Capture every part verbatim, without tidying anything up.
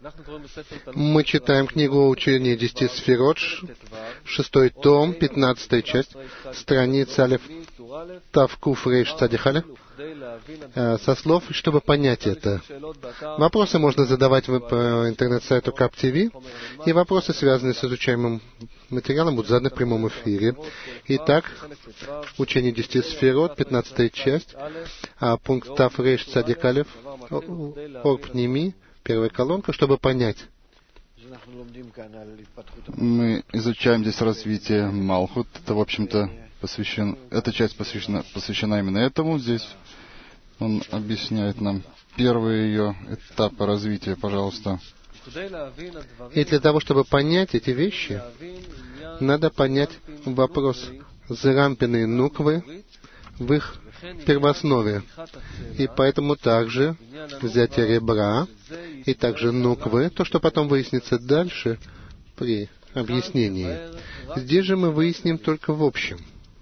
Мы читаем книгу «Учение десяти сферот», шестой том, пятнадцатая часть, страница Алеф Тав Куф Рейш Цадих Алеф, со слов, чтобы понять это. Вопросы можно задавать по интернет-сайту Кап ти ви, и вопросы, связанные с изучаемым материалом, будут заданы в прямом эфире. Итак, «Учение десяти сферот», пятнадцатая часть, пункт Тав Рейш Цадих Алеф, Орпними, первая колонка, чтобы понять. Мы изучаем здесь развитие Малхут. Это, в общем-то, посвящен, эта часть посвящена, посвящена именно этому. Здесь он объясняет нам первые ее этапы развития, пожалуйста. И для того, чтобы понять эти вещи, надо понять вопрос Зерампина и Нуквы в их первооснове. И поэтому также взятие ребра и также Нуквы, то, что потом выяснится дальше при объяснении. Здесь же мы выясним только в общем.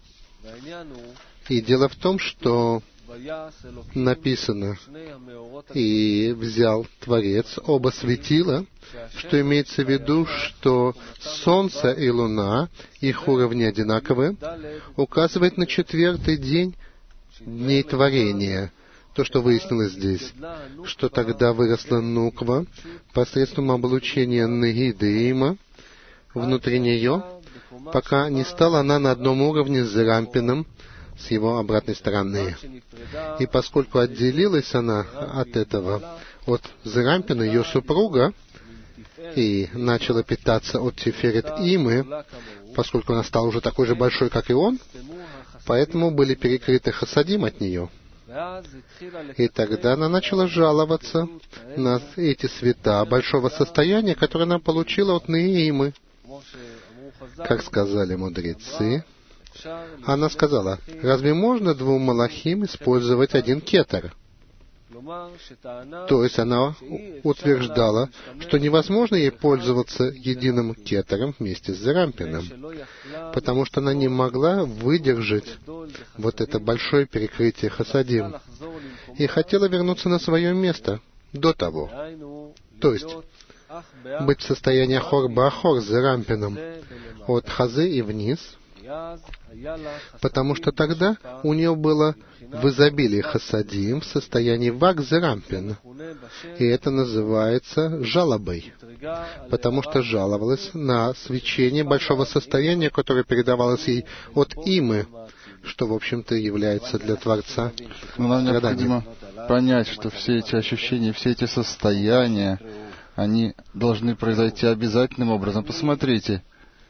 И дело в том, что написано «И взял Творец оба светила», что имеется в виду, что Солнце и Луна, их уровни одинаковы, указывает на четвертый день дней творения. То, что выяснилось здесь, что тогда выросла Нуква посредством облучения Нагидима внутри нее, пока не стала она на одном уровне с Зерампином, с его обратной стороны. И поскольку отделилась она от этого, от Зерампина, ее супруга, и начала питаться от Тиферет Имы, поскольку она стала уже такой же большой, как и он, поэтому были перекрыты хасадим от нее. И тогда она начала жаловаться на эти света большого состояния, которые она получила от Неимы. Как сказали мудрецы, она сказала: разве можно двум малахим использовать один кетер? То есть она утверждала, что невозможно ей пользоваться единым кетером вместе с Зерампином, потому что она не могла выдержать вот это большое перекрытие хасадим, и хотела вернуться на свое место до того. То есть быть в состоянии ахор-бахор с Зерампином от хазы и вниз, потому что тогда у нее было в изобилии хасадим в состоянии вак Зерампин, и это называется жалобой, потому что жаловалась на свечение большого состояния, которое передавалось ей от Имы, что, в общем-то, является для Творца Но нам страданием. необходимо понять, что все эти ощущения, все эти состояния, они должны произойти обязательным образом. Посмотрите.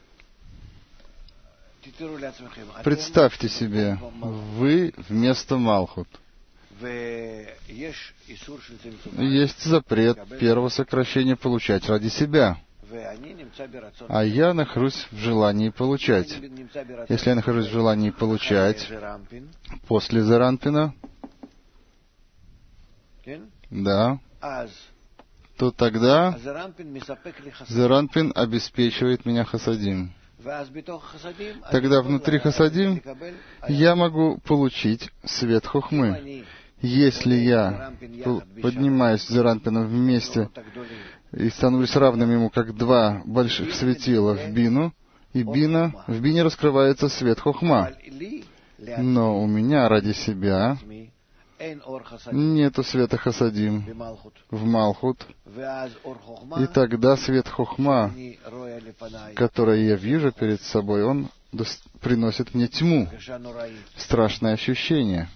Представьте себе, вы вместо Малхут. Есть запрет первого сокращения получать ради себя. А я нахожусь в желании получать. Если я нахожусь в желании получать после Зерампина, да, то тогда Зерампин обеспечивает меня хасадим. Тогда внутри хасадим я могу получить свет хохмы. Если я поднимаюсь с Зерампином вместе и становлюсь равным ему, как два больших светила в бину, и бина, в бине раскрывается свет хохма. Но у меня ради себя нету света хасадим в Малхут. И тогда свет хохма, который я вижу перед собой, он приносит мне тьму, страшное ощущение.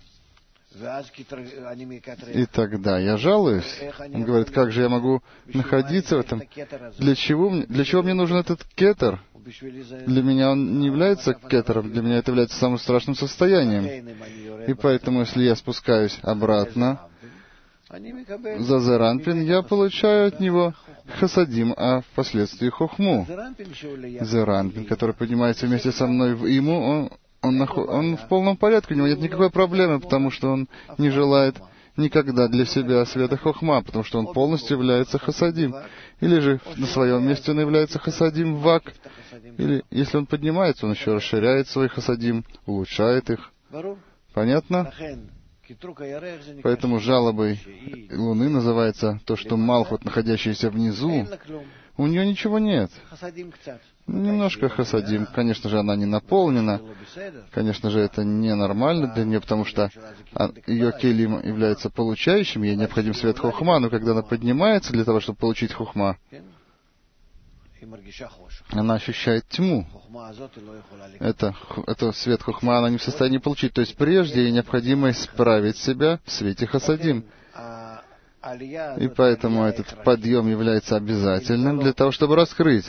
И тогда я жалуюсь. Он говорит: как же я могу находиться в этом? Для чего, для чего мне нужен этот кетер? Для меня он не является кетером, для меня это является самым страшным состоянием. И поэтому, если я спускаюсь обратно за Зерампин, я получаю от него хасадим, а впоследствии хохму. Зерампин, который поднимается вместе со мной в Иму, он, он, он в полном порядке, у него нет никакой проблемы, потому что он не желает никогда для себя света хохма, потому что он полностью является хасадим. Или же на своем месте он является хасадим вак. Или если он поднимается, он еще расширяет свой хасадим, улучшает их. Понятно? Поэтому жалобой Луны называется то, что Малхут, находящаяся внизу, у нее ничего нет. Немножко хасадим. Конечно же, она не наполнена. Конечно же, это ненормально для нее, потому что ее келим является получающим, ей необходим свет хохма, но когда она поднимается для того, чтобы получить хохма, она ощущает тьму. Это, это свет хохма она не в состоянии получить. То есть прежде ей необходимо исправить себя в свете хасадим. И поэтому этот подъем является обязательным для того, чтобы раскрыть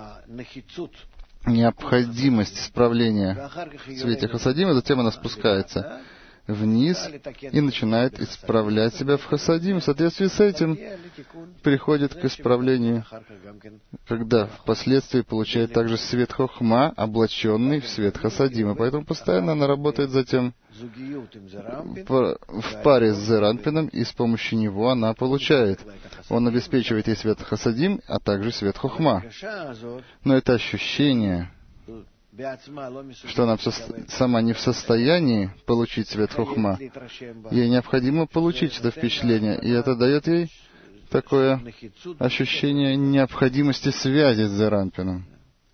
необходимость исправления в свете хасадим, и затем она спускается вниз и начинает исправлять себя в хасадим. В соответствии с этим приходит к исправлению, когда впоследствии получает также свет хохма, облаченный в свет хасадим. И поэтому постоянно она работает затем в паре с Зеранпином, и с помощью него она получает. Он обеспечивает ей свет хасадим, а также свет хохма. Но это ощущение, что она сама не в состоянии получить свет хохма, ей необходимо получить это впечатление, и это дает ей такое ощущение необходимости связи с Зеранпином.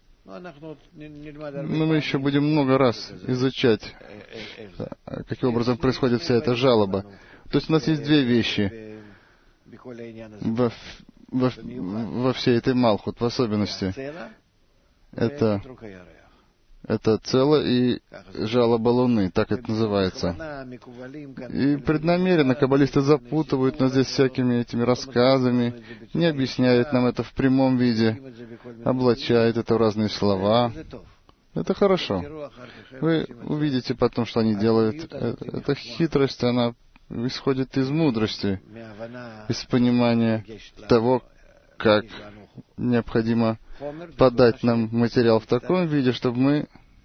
Но мы еще будем много раз изучать, каким образом происходит вся эта жалоба. То есть у нас есть две вещи во, во, во всей этой Малхут, в особенности. Это, это цело и жалоба Луны, так это называется. И преднамеренно каббалисты запутывают нас здесь всякими этими рассказами, не объясняют нам это в прямом виде, облачают это в разные слова. Это хорошо. Вы увидите потом, что они делают. Эта хитрость, она исходит из мудрости, из понимания того, как необходимо подать нам материал в таком виде, чтобы мы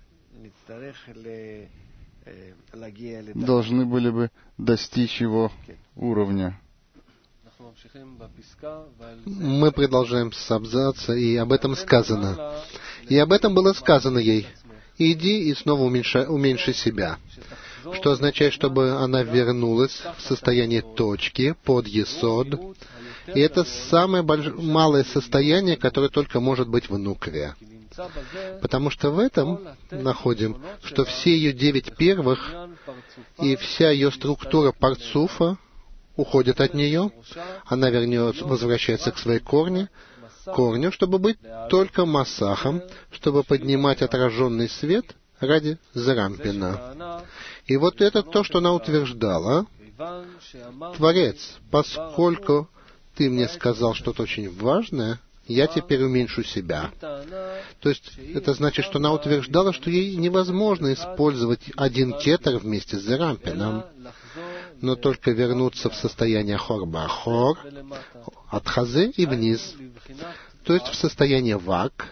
должны были бы достичь его уровня. Мы продолжаем с абзаца, и об этом сказано. И об этом было сказано ей: иди и снова уменьши, уменьши себя. Что означает, чтобы она вернулась в состояние точки под есод. И это самое больш... малое состояние, которое только может быть в нукве. Потому что в этом находим, что все ее девять первых и вся ее структура парцуфа уходит от нее, она вернется, возвращается к своей корне, корню, чтобы быть только масахом, чтобы поднимать отраженный свет ради Зеранпина. И вот это то, что она утверждала. Творец, поскольку ты мне сказал что-то очень важное, я теперь уменьшу себя. То есть это значит, что она утверждала, что ей невозможно использовать один кетер вместе с Зеранпином, но только вернуться в состояние хор-ба-хор, от хазы и вниз, то есть в состояние вак.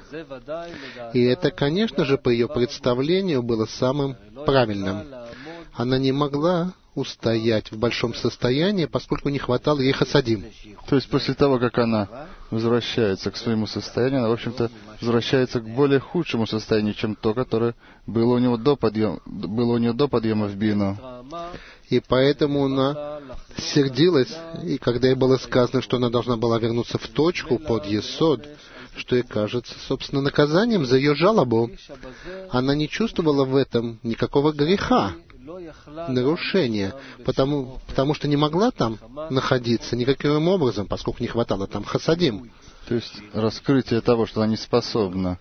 И это, конечно же, по ее представлению было самым правильным. Она не могла устоять в большом состоянии, поскольку не хватало ей хасадим. То есть после того, как она возвращается к своему состоянию, она, в общем-то, возвращается к более худшему состоянию, чем то, которое было у, него до подъема, было у нее до подъема в бину. И поэтому она сердилась, и когда ей было сказано, что она должна была вернуться в точку под есод, что ей кажется, собственно, наказанием за ее жалобу, она не чувствовала в этом никакого греха, нарушения, потому, потому что не могла там находиться никаким образом, поскольку не хватало там хасадим. То есть раскрытие того, что она не способна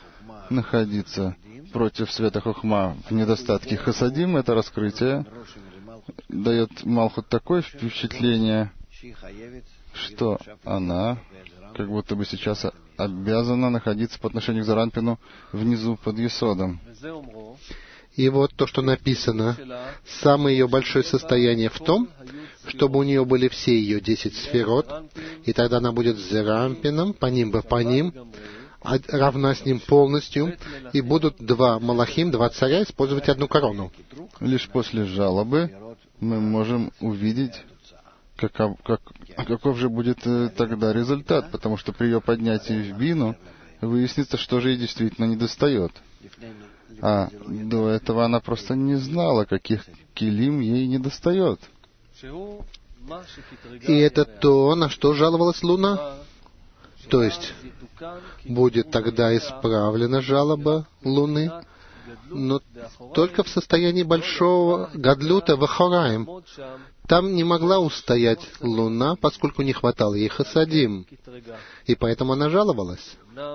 находиться против света хохма в недостатке хасадим, это раскрытие дает Малхут такое впечатление, что она как будто бы сейчас обязана находиться по отношению к Зеранпину внизу под есодом. И вот то, что написано, самое ее большое состояние в том, чтобы у нее были все ее десять сферот, и тогда она будет с Зеранпином, по ним бы по ним, равна с ним полностью, и будут два малахим, два царя использовать одну корону. Лишь после жалобы мы можем увидеть, каков, как, каков же будет э, тогда результат, потому что при ее поднятии в бину выяснится, что же ей действительно недостает. А до этого она просто не знала, каких килим ей недостает. И это то, на что жаловалась Луна. То есть, будет тогда исправлена жалоба Луны, но только в состоянии большого гадлюта вахораем. Там не могла устоять Луна, поскольку не хватало ей хасадим, и поэтому она жаловалась.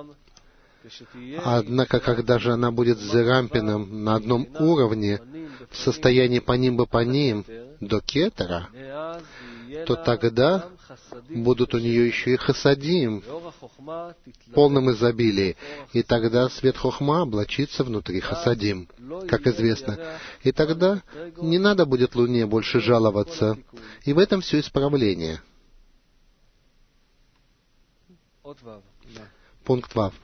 Однако, когда же она будет с Зерампином на одном уровне, в состоянии паним бы паним до кетера, то тогда будут у нее еще и хасадим в полном изобилии, и тогда свет хохма облачится внутри хасадим, как известно. И тогда не надо будет Луне больше жаловаться, и в этом все исправление. Пункт Вав.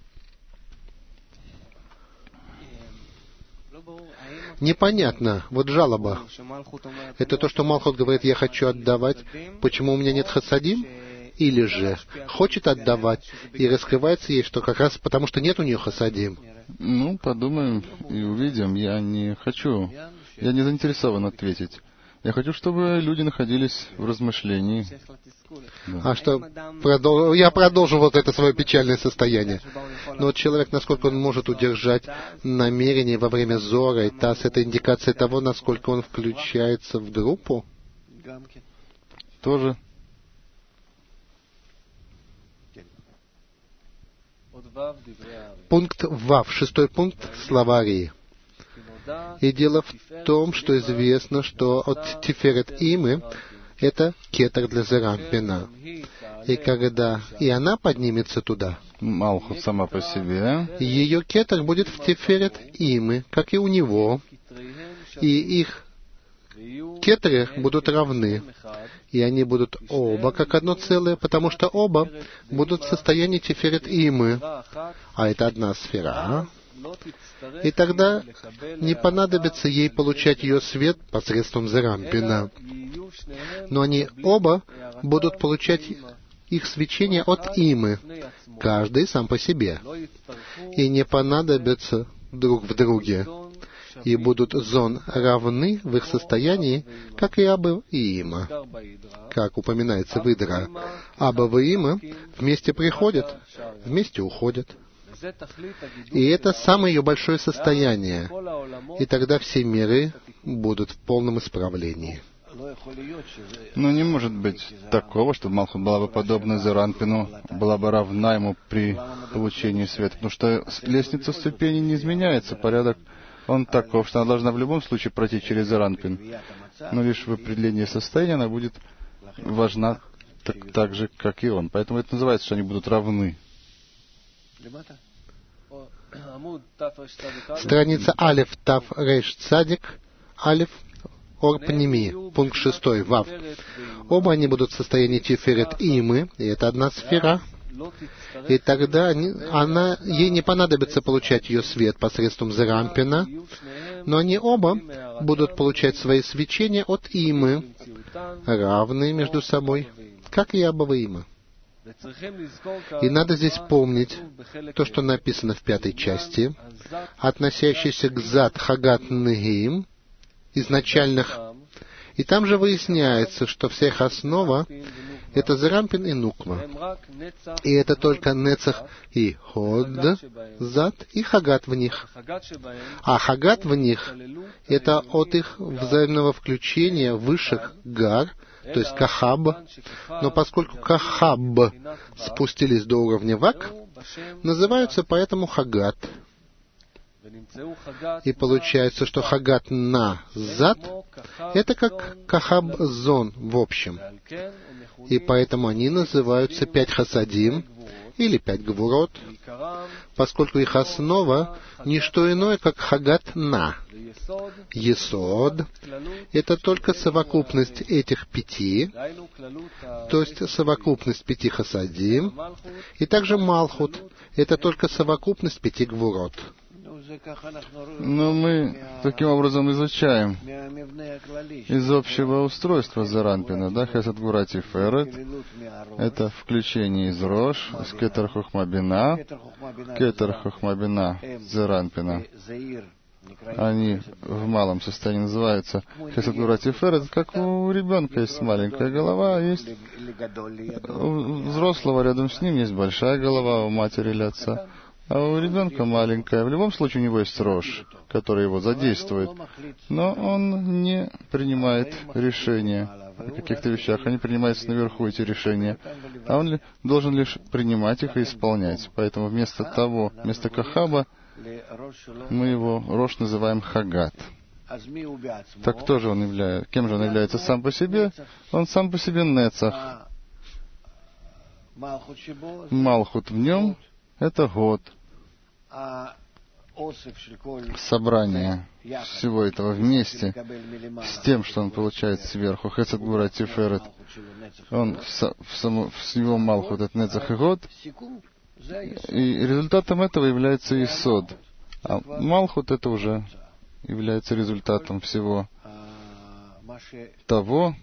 Непонятно, вот жалоба. Это то, что Малхут говорит, я хочу отдавать, почему у меня нет хасадим? Или же хочет отдавать, и раскрывается ей, что как раз потому, что нет у нее хасадим. Ну, подумаем и увидим. Я не хочу, я не заинтересован ответить. Я хочу, чтобы люди находились в размышлении. Да. А что, продол... я продолжу вот это свое печальное состояние. Но вот человек, насколько он может удержать намерение во время зора, и тас, это индикация того, насколько он включается в группу? Тоже. Пункт Вав, шестой пункт, слова Арии. И дело в том, что известно, что от Тиферет Имы это кетер для Зерампина. И когда и она поднимется туда, Малхут сама по себе, ее кетер будет в Тиферет Имы, как и у него, и их кетеры будут равны, и они будут оба как одно целое, потому что оба будут в состоянии Тиферет Имы, а это одна сфера. И тогда не понадобится ей получать ее свет посредством Зерампина. Но они оба будут получать их свечение от Имы, каждый сам по себе, и не понадобятся друг в друге, и будут зон равны в их состоянии, как и Аба и Има. Как упоминается в Идра, Аба и Има вместе приходят, вместе уходят. И это самое ее большое состояние. И тогда все миры будут в полном исправлении. Но не может быть такого, чтобы Малхут была бы подобна Зерампину, была бы равна ему при получении света. Потому что лестница ступеней не изменяется, порядок он таков, что она должна в любом случае пройти через Зерампин. Но лишь в определении состояния она будет важна так, так же, как и он. Поэтому это называется, что они будут равны. Страница Алеф Тав Рейш Цадик, Алеф Орпними, пункт шестой, Вав. Оба они будут в состоянии Тиферет Имы, и это одна сфера. И тогда они, она, ей не понадобится получать ее свет посредством Зерампина, но они оба будут получать свои свечения от Имы, равные между собой, как и Аба и Има. И надо здесь помнить то, что написано в пятой части, относящейся к Зат Хагат Негим, изначальных. И там же выясняется, что вся их основа — это Зерампин и Нуква. И это только Нецах и Ход, Зат и Хагат в них. А Хагат в них — это от их взаимного включения высших гар, то есть Кахаб. Но поскольку Кахаб спустились до уровня Вак, называются поэтому Хагат. И получается, что Хагат на Зат — это как Кахаб Зон в общем. И поэтому они называются пять Хасадим или пять Гвурот, поскольку их основа — не что иное, как Хагат на. Есод — это только совокупность этих пяти, то есть совокупность пяти Хасадим, и также Малхут — это только совокупность пяти Гвурот. Но мы таким образом изучаем из общего устройства Заранпина, да, Хесед Гвура Тиферет, это включение из Рош, из Кетер Хохма Бина, Кетер Хохма Бина Заранпина. Они в малом состоянии называются Хесед Гвура Тиферет, как у ребенка есть маленькая голова, есть у взрослого рядом с ним есть большая голова, у матери или отца. А у ребенка маленькая. В любом случае у него есть Рош, который его задействует. Но он не принимает решения о каких-то вещах. Они принимаются наверху, эти решения. А он должен лишь принимать их и исполнять. Поэтому вместо того, вместо Кахаба, мы его Рош называем Хагат. Так кто же он является? Кем же он является сам по себе? Он сам по себе Нецах. Малхут в нем — это год. Собрание всего этого вместе с тем, что он получает сверху, Хесед Гвура Тиферет, он в, в, само, в его Малхут, это Нецах и год, и результатом этого является Исод. А Малхут это уже является результатом всего того,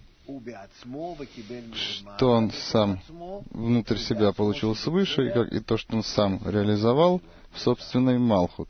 что он сам внутрь себя получил свыше, и, как, и то, что он сам реализовал в собственной Малхут.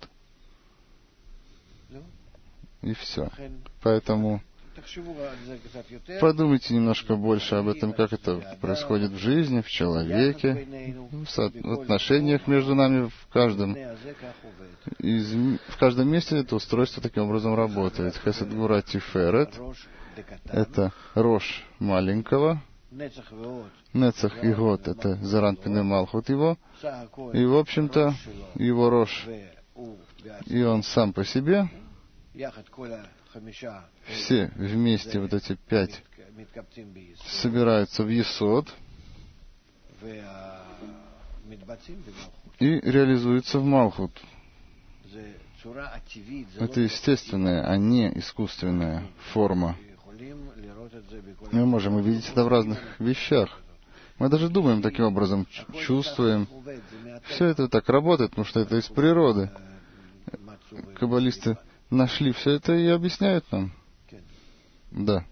И все. Поэтому подумайте немножко больше об этом, как это происходит в жизни, в человеке, в отношениях между нами, в каждом, из, в каждом месте это устройство таким образом работает. Хесед Гвура Тиферет — это Рош маленького, Нецах и год — это Заранпин и Малхут его, и, в общем-то, его Рош, и он сам по себе, все вместе, вот эти пять, собираются в Есод и реализуются в Малхут. Это естественная, а не искусственная форма. Мы можем увидеть это в разных вещах. Мы даже думаем таким образом, чувствуем. Все это так работает, потому что это из природы. Каббалисты нашли все это и объясняют нам. Да.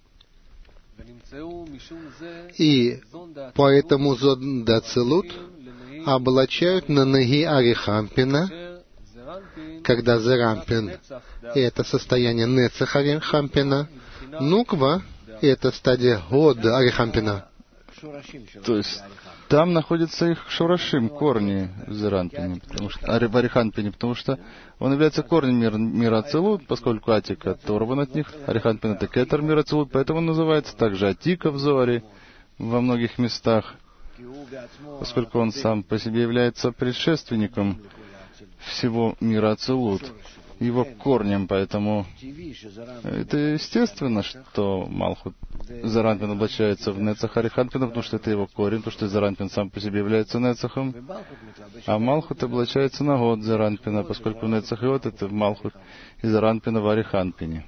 И поэтому Зод Дацилут облачают на ноги Арихампина, когда Заранпин — это состояние Нецах Арихампина, Нуква — это стадия Года Арихампина. То есть там находятся их шурашим, корни в Заранпине, потому что, в Ариханпине, потому что он является корнем мира, мира Ацилут, поскольку Атика оторван от них, Ариханпин — это кетер мира Ацилут, поэтому он называется также Атика в Зоре во многих местах, поскольку он сам по себе является предшественником всего мира Ацилут, его корнем, поэтому это естественно, что Малхут Заранпин облачается в Нецах Ариханпина, потому что это его корень, потому что Заранпин сам по себе является Нецахом, а Малхут облачается на год Заранпина, поскольку Нецах и год — это Малхут и Заранпина в Ариханпине.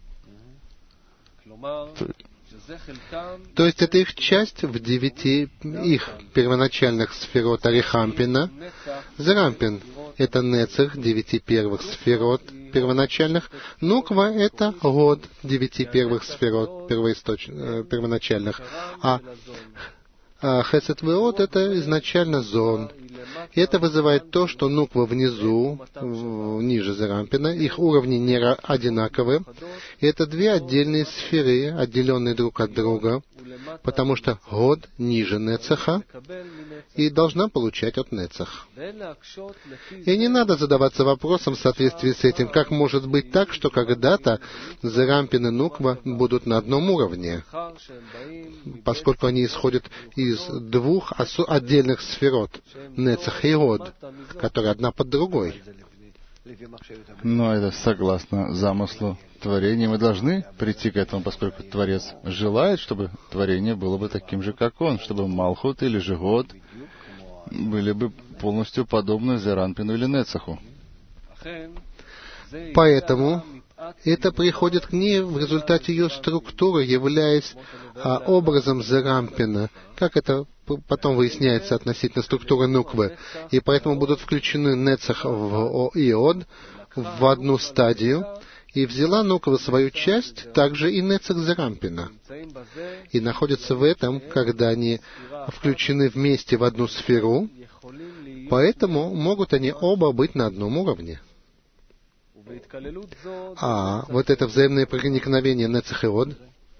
То есть это их часть в девяти их первоначальных сферот Арихампина. Заранпин — это Нецах девяти первых сферот первоначальных. Нуква — это год девяти первых сферот первоисточ... первоначальных. А, а Хесед Веот — это изначально зон. И это вызывает то, что Нуква внизу, ниже Заранпина, их уровни не одинаковы. И это две отдельные сферы, отделенные друг от друга, потому что год ниже Нецаха и должна получать от Нецах. И не надо задаваться вопросом в соответствии с этим, как может быть так, что когда-то Заранпин и Нуква будут на одном уровне, поскольку они исходят из двух отдельных сферот, Нецах и год, которые одна под другой. Но это согласно замыслу творения. Мы должны прийти к этому, поскольку Творец желает, чтобы творение было бы таким же, как Он, чтобы Малхут или же Год были бы полностью подобны Заранпину или Нецаху. Поэтому это приходит к ней в результате ее структуры, являясь а, образом Заранпина, как это потом выясняется относительно структуры нуквы, и поэтому будут включены нецах в иод в одну стадию, и взяла нуква свою часть, также и нецах зерампина. И находятся в этом, когда они включены вместе в одну сферу, поэтому могут они оба быть на одном уровне. А вот это взаимное проникновение нецах иод.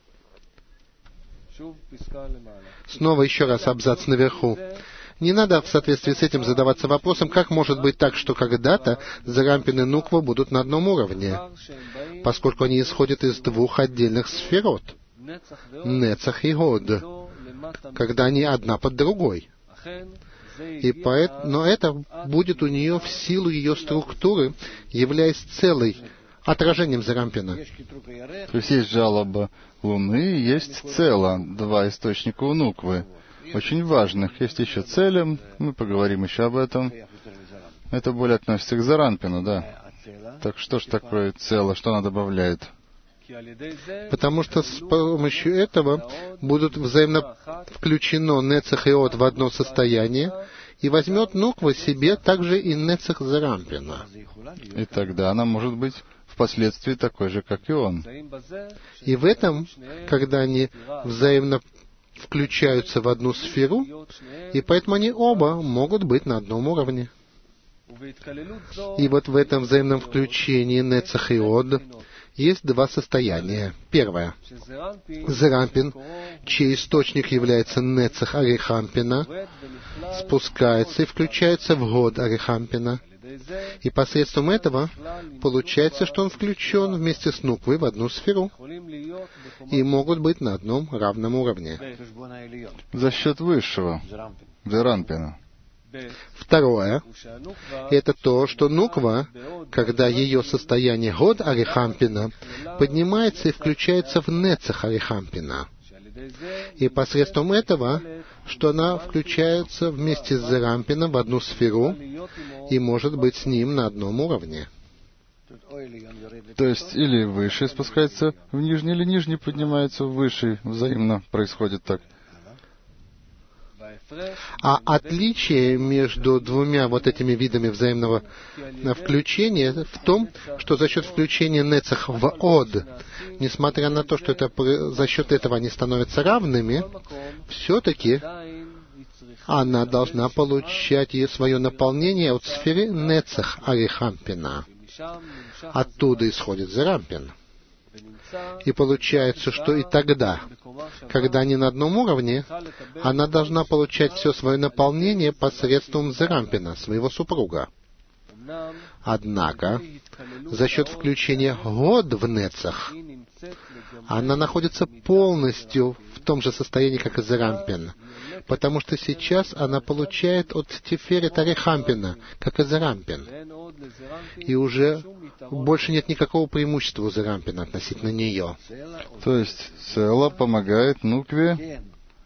Снова еще раз абзац наверху. Не надо в соответствии с этим задаваться вопросом, как может быть так, что когда-то зерампин и нуква будут на одном уровне, поскольку они исходят из двух отдельных сферот, нецах и иод, когда они одна под другой. И поэт... Но это будет у нее в силу ее структуры, являясь целой, отражением зерампина. То есть есть жалоба Луны, есть цело, два источника у нуквы, очень важных. Есть еще цели, мы поговорим еще об этом. Это более относится к зерампину, да. Так что ж такое цело, что она добавляет? Потому что с помощью этого будут взаимно включено нецах и иод в одно состояние, и возьмет нуква себе также и нецах зерампина. И тогда она может быть впоследствии такой же, как и он. И в этом, когда они взаимно включаются в одну сферу, и поэтому они оба могут быть на одном уровне. И вот в этом взаимном включении нецах и иод есть два состояния. Первое. Зерампин, чей источник является нецах арихампина, спускается и включается в год арихампина. И посредством этого получается, что он включен вместе с нуквой в одну сферу и могут быть на одном равном уровне. За счет высшего, зерампина. Второе — это то, что нуква, когда ее состояние год арихампина, поднимается и включается в нецах арихампина. И посредством этого, что она включается вместе с зерампином в одну сферу и может быть с ним на одном уровне. То есть или высший спускается в нижний, или нижний поднимается в высший. Взаимно происходит так. А отличие между двумя вот этими видами взаимного включения в том, что за счет включения нецах в од, несмотря на то, что это, за счет этого они становятся равными, все-таки она должна получать ее свое наполнение от сферы нецах арихампина. Оттуда исходит зерампин. И получается, что и тогда, когда они на одном уровне, она должна получать все свое наполнение посредством зерампина, своего супруга. Однако, за счет включения год в нецах, она находится полностью в том же состоянии, как и зерампин, потому что сейчас она получает от тиферет арихампина, как и зерампин. И уже больше нет никакого преимущества у зерампина относительно нее. То есть цело помогает нукве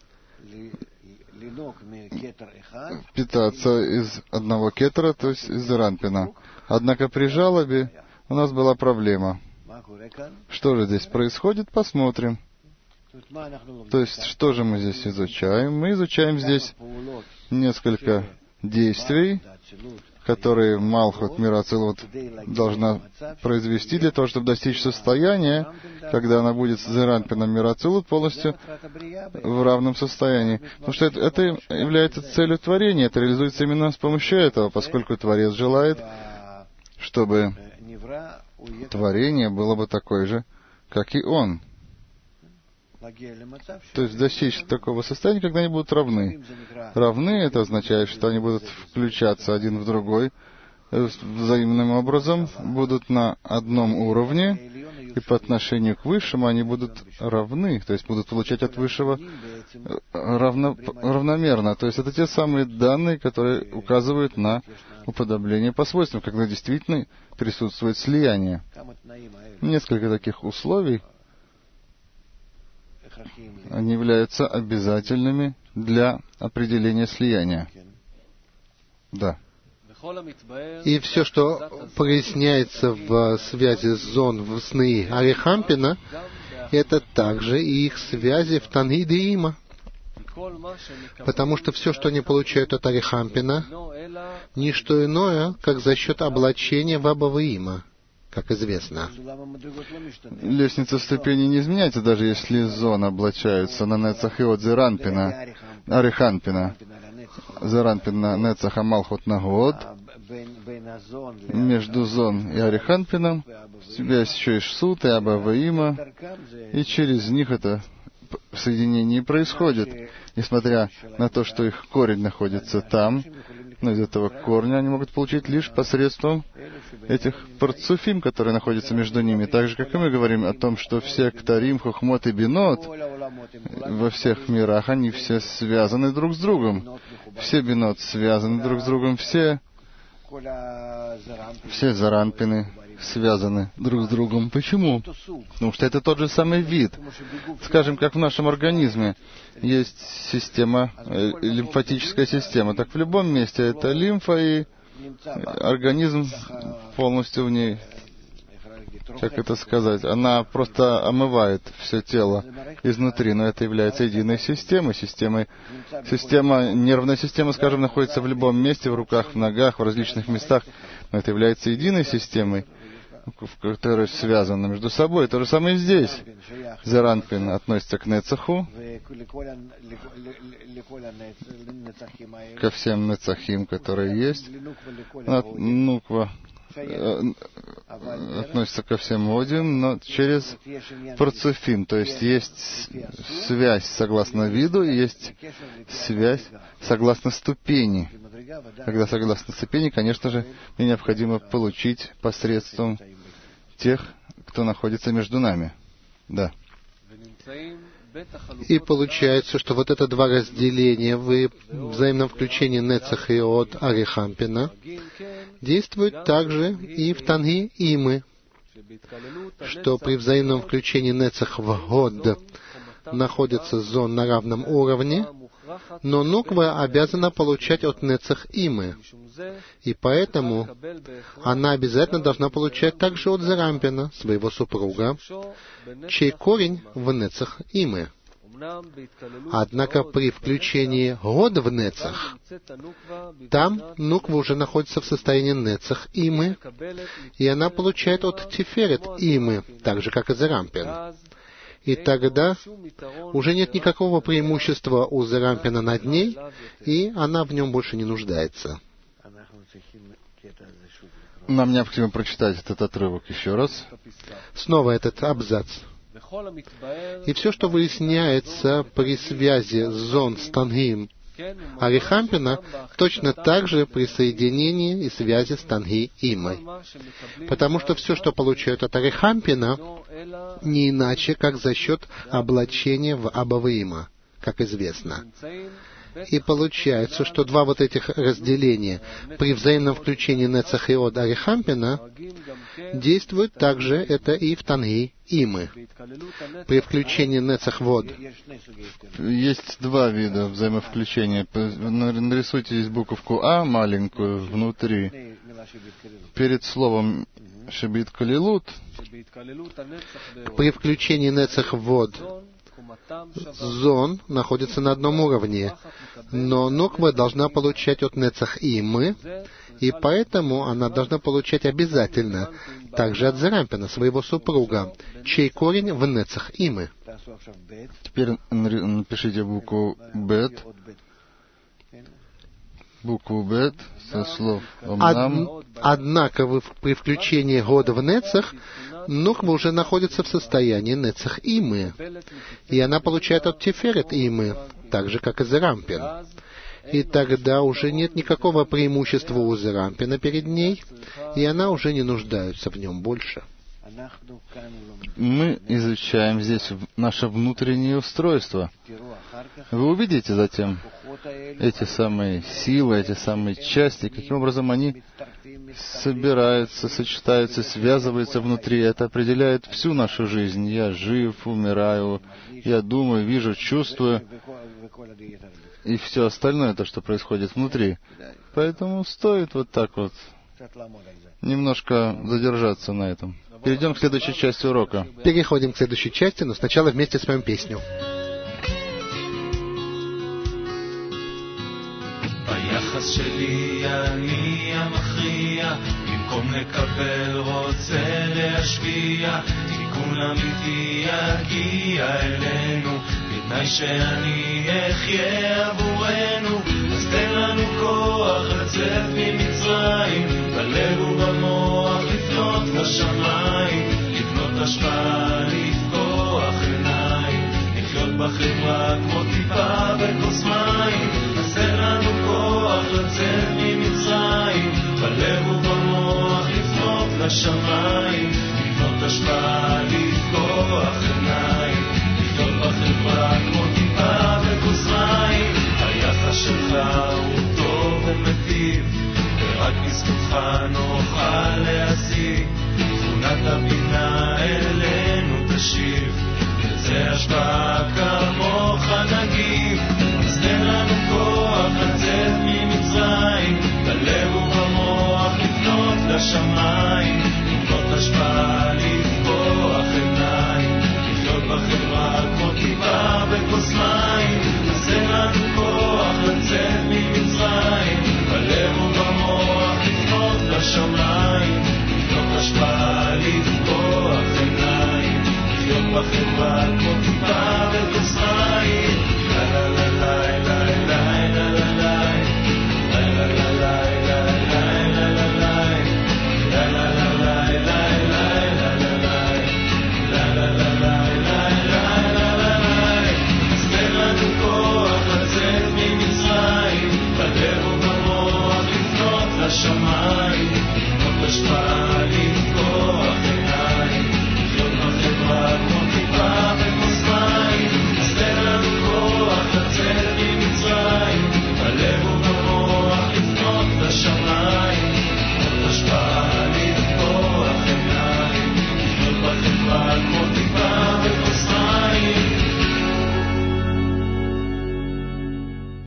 питаться из одного кетера, то есть из зерампина. Однако при жалобе у нас была проблема. Что же здесь происходит, посмотрим. То есть, что же мы здесь изучаем? Мы изучаем здесь несколько действий, которые Малхут Мир Ацилут должна произвести для того, чтобы достичь состояния, когда она будет с зерампином Мир Ацилут полностью в равном состоянии. Потому что это, это является целью творения, это реализуется именно с помощью этого, поскольку Творец желает, чтобы творение было бы такое же, как и Он. То есть достичь такого состояния, когда они будут равны. Равны — это означает, что они будут включаться один в другой взаимным образом, будут на одном уровне, и по отношению к высшему они будут равны, то есть будут получать от высшего равно, равномерно. То есть это те самые данные, которые указывают на уподобление по свойствам, когда действительно присутствует слияние. Несколько таких условий, они являются обязательными для определения слияния. Да. И все, что проясняется в связи зон в сны Арихампина, это также и их связи в Танхиде Има. Потому что все, что они получают от Арихампина, не что иное, как за счет облачения в Абаваима, как известно. Лестница ступеней не изменяется, даже если зон облачаются на Нецах и от Зеранпина, Ариханпина. Зеранпина, Нецаха, Малхут, Нагод. Между зон и Ариханпином у тебя есть еще и Шсут, и Абаваима, и через них это соединение происходит. Несмотря на то, что их корень находится там, но из этого корня они могут получить лишь посредством этих парцуфим, которые находятся между ними. Так же, как и мы говорим о том, что все Ктарим, Хохмот и Бинот во всех мирах, они все связаны друг с другом. Все Бинот связаны друг с другом, все, все Заранпины связаны друг с другом. Почему? Потому что это тот же самый вид. Скажем, как в нашем организме есть система, э, лимфатическая система. Так в любом месте это лимфа, и организм полностью в ней, как это сказать, она просто омывает все тело изнутри, но это является единой системой. Системой система, нервная система, скажем, находится в любом месте, в руках, в ногах, в различных местах, но это является единой системой, которые связаны между собой. То же самое и здесь. Зеранпин относится к Нецаху, ко всем Нецахим, которые есть. Нуква относится ко всем Одим, но через Парцуфим. То есть есть связь согласно виду, и есть связь согласно ступени. Когда согласно ступени, конечно же, мне необходимо получить посредством тех, кто находится между нами. Да. И получается, что вот это два разделения в взаимном включении Нецах и от Арихампина действуют также и в Танги Имы, что при взаимном включении Нецах в Год находится зон на равном уровне, но Нуква обязана получать от Нецах Имы, и поэтому она обязательно должна получать также от Зеранпина, своего супруга, чей корень в Нецах Имы. Однако при включении Год в Нецах, там Нуква уже находится в состоянии Нецах Имы, и она получает от Тиферет Имы, так же, как и Зеранпин. И тогда уже нет никакого преимущества у Зеранпина над ней, и она в нем больше не нуждается. Нам необходимо прочитать этот отрывок еще раз. Снова этот абзац. И все, что выясняется при связи зон с Тангиим Арихампина, точно так же при соединении и связи с Танги Имой. Потому что все, что получают от Арихампина, не иначе, как за счет облачения в Абаваима, как известно. И получается, что два вот этих разделения при взаимном включении Нецах и от Арихампина действуют также это и в Танги Имы. При включении Нецах в Од. Есть два вида взаимовключения. Нарисуйте здесь буковку А маленькую внутри. Перед словом Шебит Калилут. При включении Нецах в Од зон находится на одном уровне, но Нуква должна получать от Нецах Имы, и поэтому она должна получать обязательно также от Зеранпина, своего супруга, чей корень в Нецах Имы. Теперь напишите букву Бет. Букву Бет со слов Омнам. Однако вы, при включении Года в Нецах, Нуква уже находится в состоянии Нецах Имы, и она получает от Тиферет Имы, так же, как и Зеранпин. И тогда уже нет никакого преимущества у Зеранпина перед ней, и она уже не нуждается в нем больше. Мы изучаем здесь наше внутреннее устройство. Вы увидите затем эти самые силы, эти самые части, каким образом они собираются, сочетаются, связываются внутри. Это определяет всю нашу жизнь. Я жив, умираю, я думаю, вижу, чувствую. И все остальное, то, что происходит внутри. Поэтому стоит вот так вот немножко задержаться на этом. Перейдем к следующей части урока. Переходим к следующей части, но сначала вместе споем песню. היחס שלי אני המכריע, במקום לקבל רוצה להשפיע, תיקון אמיתי יגיע אלינו, בתנאי שאני אחיה עבורנו. אז תן לנו כוח לצאת ממצרים, בלב ובמוח לפנות לשמיים, לבנות השפעה, לפקוח עיניים, לחיות בחברה כמו טיפה בכוס מים. אז תן לנו כוח לצאת ממצרים, בלב ובמוח לפנות לשמיים, לבנות השפעה, לפקוח עיניים, לחיות בחברה כמו טיפה בכוס מים. היחס שלך הוא טוב ומטיב, ורק בזכותך נוכל להשיג, תכונת הבינה אלינו תשיב, זה השפעה